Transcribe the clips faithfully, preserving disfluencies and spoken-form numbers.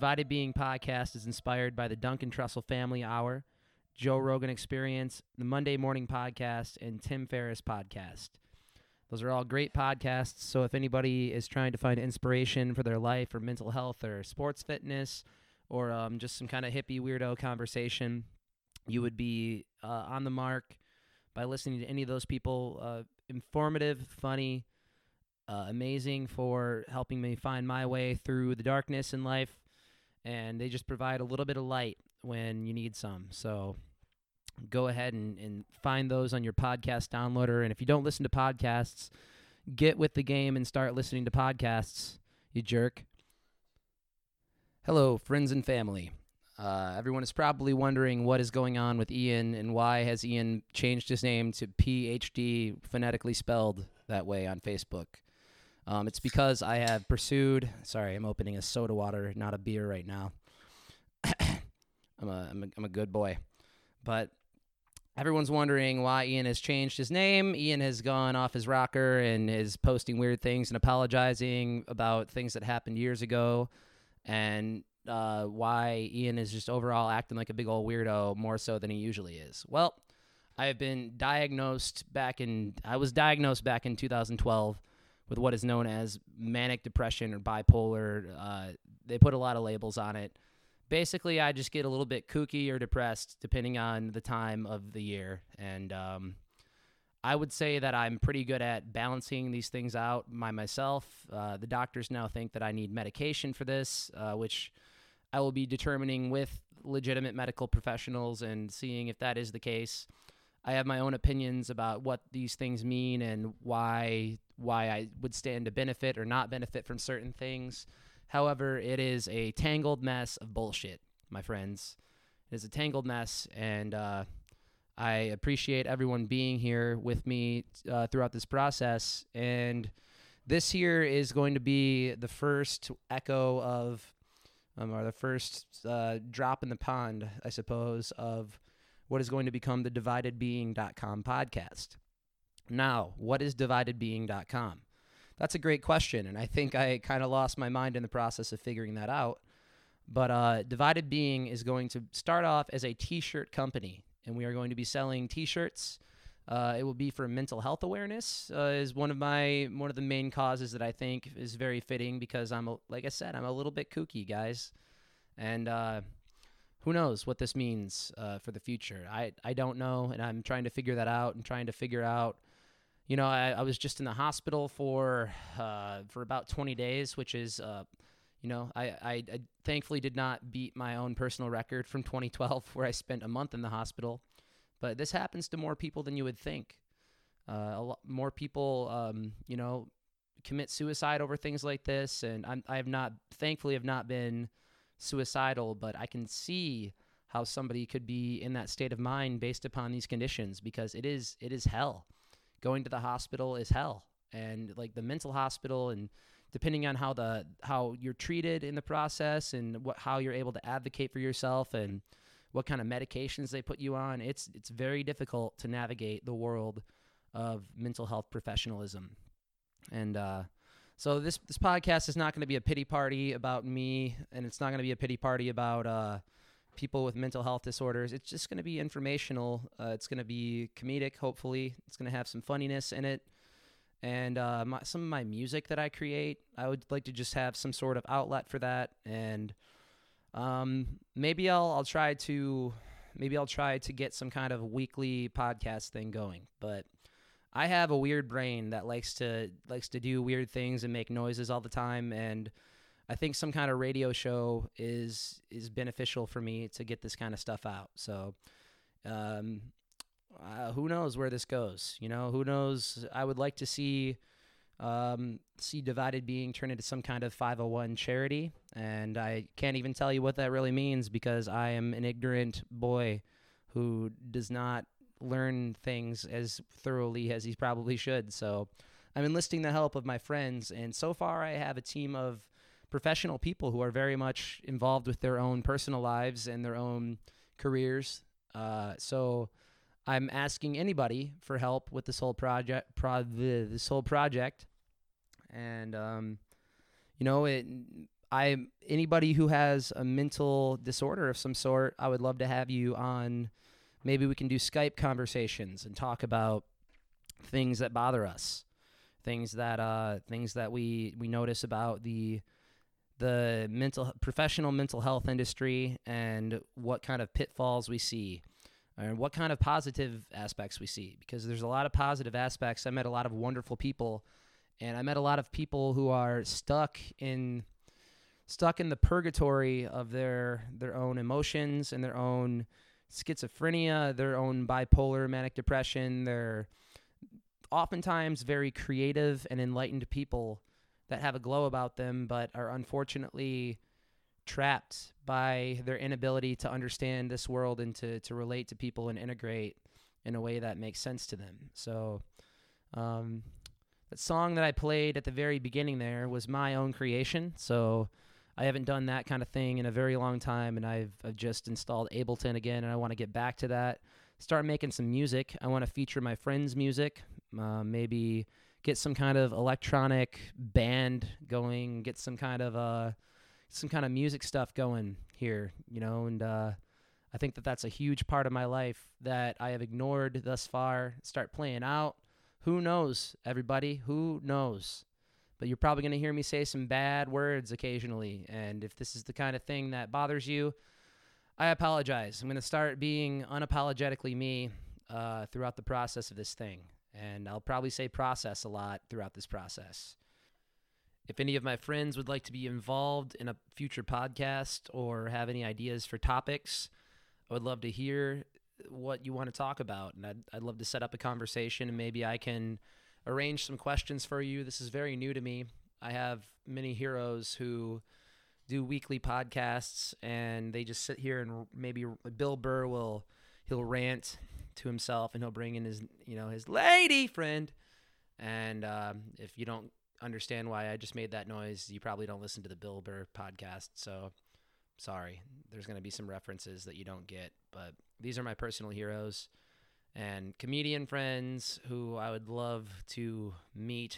Divided Being podcast is inspired by the Duncan Trussell Family Hour, Joe Rogan Experience, the Monday Morning Podcast, and Tim Ferriss Podcast. Those are all great podcasts, so if anybody is trying to find inspiration for their life or mental health or sports fitness or um, just some kind of hippie weirdo conversation, you would be uh, on the mark by listening to any of those people. Uh, informative, funny, uh, amazing for helping me find my way through the darkness in life, and they just provide a little bit of light when you need some. So go ahead and, and find those on your podcast downloader. And if you don't listen to podcasts, get with the game and start listening to podcasts, you jerk. Hello, friends and family. Uh, everyone is probably wondering what is going on with Ian and why has Ian changed his name to P H D, phonetically spelled that way on Facebook. Um, it's because I have pursued... Sorry, I'm opening a soda water, not a beer right now. I'm a, I'm a, I'm a good boy. But everyone's wondering why Ian has changed his name. Ian has gone off his rocker and is posting weird things and apologizing about things that happened years ago. And uh, why Ian is just overall acting like a big old weirdo more so than he usually is. Well, I have been diagnosed back in... I was diagnosed back in two thousand twelve with what is known as manic depression or bipolar. Uh, they put a lot of labels on it. Basically, I just get a little bit kooky or depressed depending on the time of the year. And um, I would say that I'm pretty good at balancing these things out by myself. Uh, the doctors now think that I need medication for this, uh, which I will be determining with legitimate medical professionals and seeing if that is the case. I have my own opinions about what these things mean and why why I would stand to benefit or not benefit from certain things. However, it is a tangled mess of bullshit, my friends. It is a tangled mess, and uh, I appreciate everyone being here with me uh, throughout this process. And this here is going to be the first echo of, um, or the first uh, drop in the pond, I suppose, of what is going to become the divided being dot com podcast. Now, what is divided being dot com? That's a great question, and I think I kind of lost my mind in the process of figuring that out. But uh, Divided Being is going to start off as a T-shirt company, and we are going to be selling T-shirts. Uh, it will be for mental health awareness. Uh, is one of my one of the main causes that I think is very fitting because I'm a, like I said, I'm a little bit kooky, guys, and uh, who knows what this means uh, for the future. I I don't know, and I'm trying to figure that out and trying to figure out. You know, I, I was just in the hospital for uh, for about twenty days, which is, uh, you know, I, I, I thankfully did not beat my own personal record from twenty twelve where I spent a month in the hospital. But this happens to more people than you would think. Uh, a lot more people, um, you know, commit suicide over things like this. And I'm, I have not, thankfully, have not been suicidal, but I can see how somebody could be in that state of mind based upon these conditions because it is it is hell. Going to the hospital is hell, and like the mental hospital, and depending on how the how you're treated in the process, and what how you're able to advocate for yourself, and what kind of medications they put you on, it's it's very difficult to navigate the world of mental health professionalism. And uh, so this this podcast is not going to be a pity party about me, and it's not going to be a pity party about uh, people with mental health disorders. It's just going to be informational. Uh, it's going to be comedic, hopefully. It's going to have some funniness in it. And uh, my, some of my music that I create, I would like to just have some sort of outlet for that. And um, maybe I'll I'll try to maybe I'll try to get some kind of weekly podcast thing going. But I have a weird brain that likes to likes to do weird things and make noises all the time, and I think some kind of radio show is is beneficial for me to get this kind of stuff out. So um, uh, who knows where this goes? You know, who knows? I would like to see um, see Divided Being turn into some kind of five oh one charity, and I can't even tell you what that really means because I am an ignorant boy who does not learn things as thoroughly as he probably should. So I'm enlisting the help of my friends, and so far I have a team of professional people who are very much involved with their own personal lives and their own careers. Uh, so I'm asking anybody for help with this whole project, pro- this whole project. And, um, you know, it, I anybody who has a mental disorder of some sort, I would love to have you on. Maybe we can do Skype conversations and talk about things that bother us, things that uh, things that we we notice about the the mental professional mental health industry, and what kind of pitfalls we see, and what kind of positive aspects we see. Because there's a lot of positive aspects. I met a lot of wonderful people, and I met a lot of people who are stuck in stuck in the purgatory of their their own emotions and their own schizophrenia, their own bipolar manic depression. They're oftentimes very creative and enlightened people that have a glow about them, but are unfortunately trapped by their inability to understand this world and to, to relate to people and integrate in a way that makes sense to them. So um, that song that I played at the very beginning there was my own creation. So I haven't done that kind of thing in a very long time, and I've, I've just installed Ableton again, and I want to get back to that, start making some music. I want to feature my friends' music, uh, maybe get some kind of electronic band going, get some kind of uh, some kind of music stuff going here, you know, and uh, I think that that's a huge part of my life that I have ignored thus far. Start playing out. Who knows, everybody? Who knows? But you're probably going to hear me say some bad words occasionally, and if this is the kind of thing that bothers you, I apologize. I'm going to start being unapologetically me uh, throughout the process of this thing, and I'll probably say process a lot throughout this process. If any of my friends would like to be involved in a future podcast or have any ideas for topics, I would love to hear what you want to talk about, and I'd, I'd love to set up a conversation, and maybe I can arrange some questions for you. This is very new to me. I have many heroes who do weekly podcasts, and they just sit here, and maybe Bill Burr will he'll rant to himself, and he'll bring in his you know his lady friend. And um, if you don't understand why I just made that noise, you probably don't listen to the Bill Burr podcast. So sorry, there's going to be some references that you don't get, but these are my personal heroes and comedian friends who I would love to meet.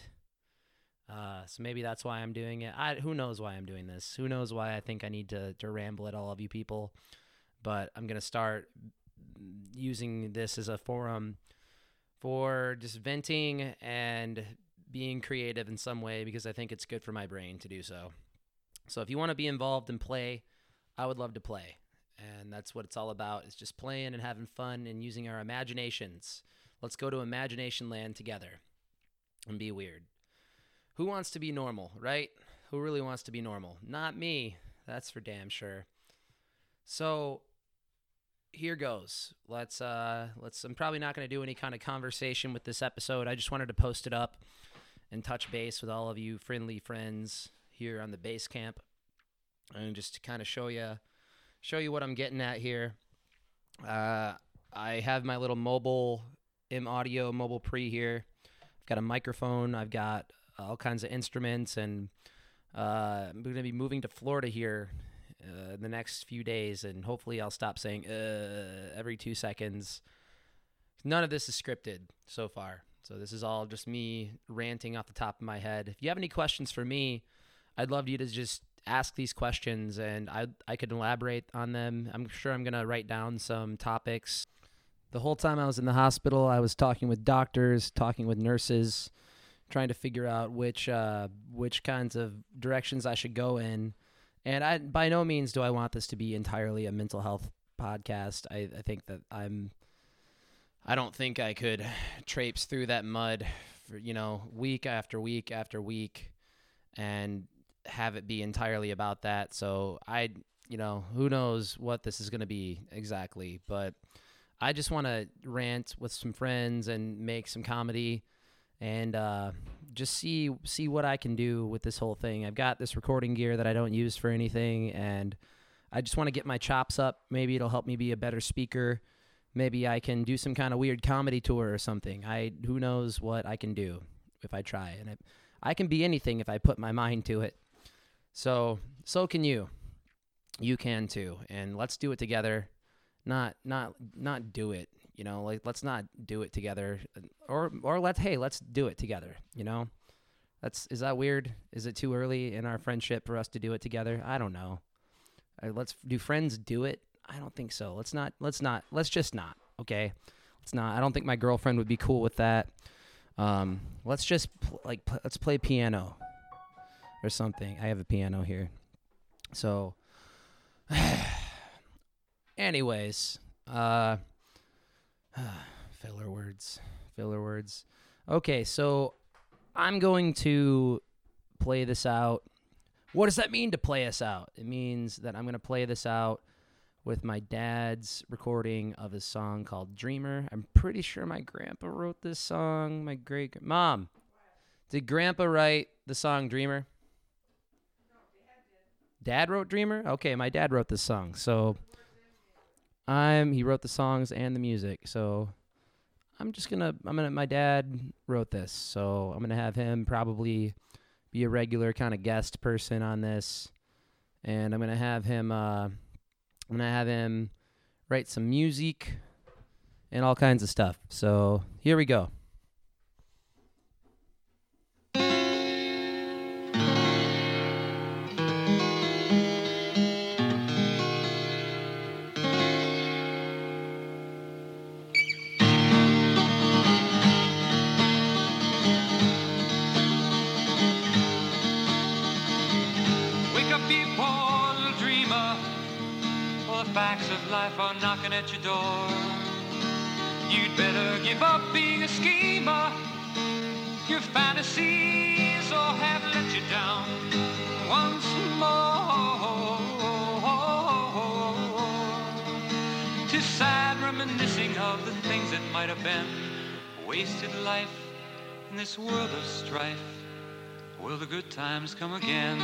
Uh, so maybe that's why I'm doing it. I, who knows why I'm doing this? Who knows why I think I need to, to ramble at all of you people? But I'm going to start using this as a forum for just venting and being creative in some way, because I think it's good for my brain to do so. So if you want to be involved and play, I would love to play. And that's what it's all about, is just playing and having fun and using our imaginations. Let's go to imagination land together and be weird. Who wants to be normal, right? Who really wants to be normal? Not me. That's for damn sure. So here goes. Let's, uh, let's, I'm probably not going to do any kind of conversation with this episode. I just wanted to post it up and touch base with all of you friendly friends here on the base camp, and just to kind of show you show you what I'm getting at here. Uh, I have my little mobile M Audio mobile pre here. I've got a microphone. I've got all kinds of instruments, and uh, I'm going to be moving to Florida here uh, in the next few days, and hopefully I'll stop saying uh, every two seconds. None of this is scripted so far, so this is all just me ranting off the top of my head. If you have any questions for me, I'd love you to just ask these questions, and I I could elaborate on them. I'm sure I'm going to write down some topics. The whole time I was in the hospital, I was talking with doctors, talking with nurses, trying to figure out which uh, which kinds of directions I should go in. And I by no means do I want this to be entirely a mental health podcast. I, I think that I'm I don't think I could traipse through that mud for, you know, week after week after week and have it be entirely about that. So I, you know, who knows what this is going to be exactly, but I just want to rant with some friends and make some comedy and uh, just see, see what I can do with this whole thing. I've got this recording gear that I don't use for anything, and I just want to get my chops up. Maybe it'll help me be a better speaker. Maybe I can do some kind of weird comedy tour or something. I, who knows what I can do if I try, and I, I can be anything if I put my mind to it. So, so can you. You can too, and let's do it together. Not, not, not do it. You know, like let's not do it together, or, or let's hey, let's do it together. You know, That's is that weird? Is it too early in our friendship for us to do it together? I don't know. Uh, let's do friends do it? I don't think so. Let's not. Let's not. Let's just not. Okay. Let's not. I don't think my girlfriend would be cool with that. Um, let's just pl- like pl- let's play piano or something. I have a piano here. So, anyways, uh, filler words, filler words. Okay, so I'm going to play this out. What does that mean to play us out? It means that I'm going to play this out with my dad's recording of his song called Dreamer. I'm pretty sure my grandpa wrote this song. My great mom. Did grandpa write the song Dreamer? No, Dad did. Dad wrote Dreamer? Okay, my dad wrote this song. So I'm he wrote the songs and the music. So I'm just going to I'm going to my dad wrote this. So I'm going to have him probably be a regular kind of guest person on this. And I'm going to have him uh I'm going to have him write some music and all kinds of stuff. So here we go. Facts of life are knocking at your door. You'd better give up being a schemer. Your fantasies all have let you down once more. 'Tis sad reminiscing of the things that might have been. Wasted life in this world of strife. Will the good times come again?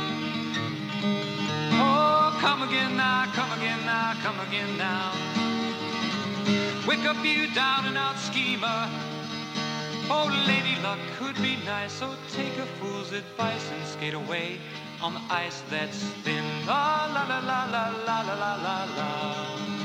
Oh, come again now, come again now, come again now. Wake up, you down and out schemer. Oh, lady luck could be nice, so take a fool's advice and skate away on the ice that's thin. La la la la la la la la la la.